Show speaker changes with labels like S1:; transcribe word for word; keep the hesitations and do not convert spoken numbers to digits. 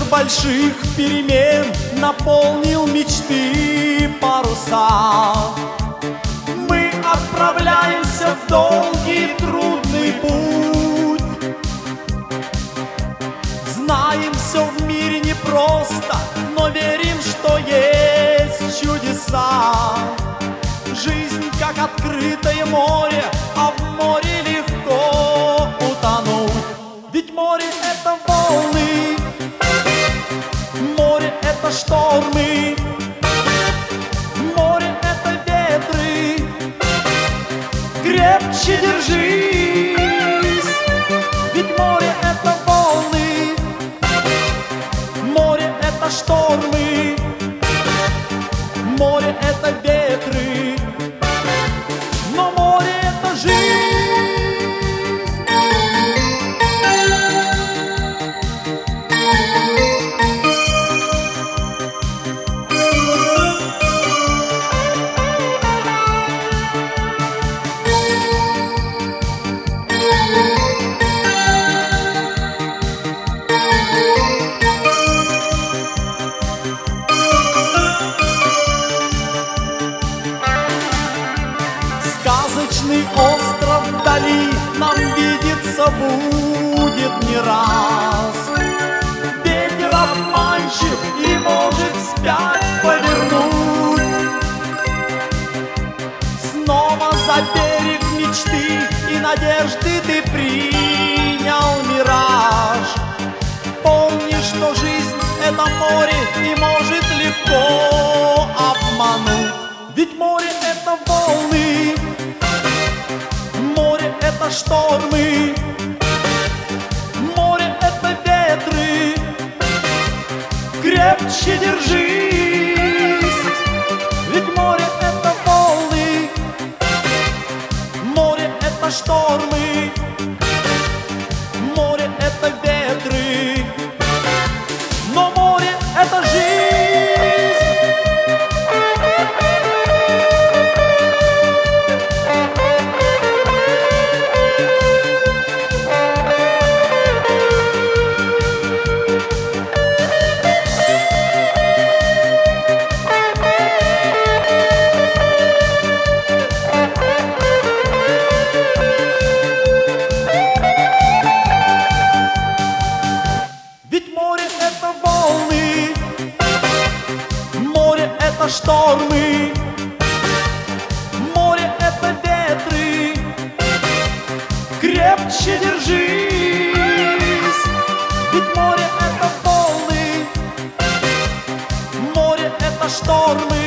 S1: больших перемен наполнил мечты паруса. Мы отправляемся в долгий трудный путь. Знаем, все в мире непросто, но верим, что есть чудеса. Жизнь как открытое море, а в море легко утонуть. Ведь море — это волны, море — это штормы, море — это ветры. Крепче держись, ведь море — это волны, море — это штормы, море — это ветры, но море — это жизнь. Сказочный остров вдали нам видится будет не раз. Ветер обманчив и может вспять повернуть. Снова за берег мечты и надежды ты принял мираж. Помни, что жизнь — это море и может легко обмануть. Ведь море — это волны, море — это штормы, море — это ветры. Крепче держись, ведь море — это волны, море — это штормы, море — это ветры, но море — это жизнь. Это штормы, море — это ветры. Крепче держись, ведь море — это волны, море — это штормы.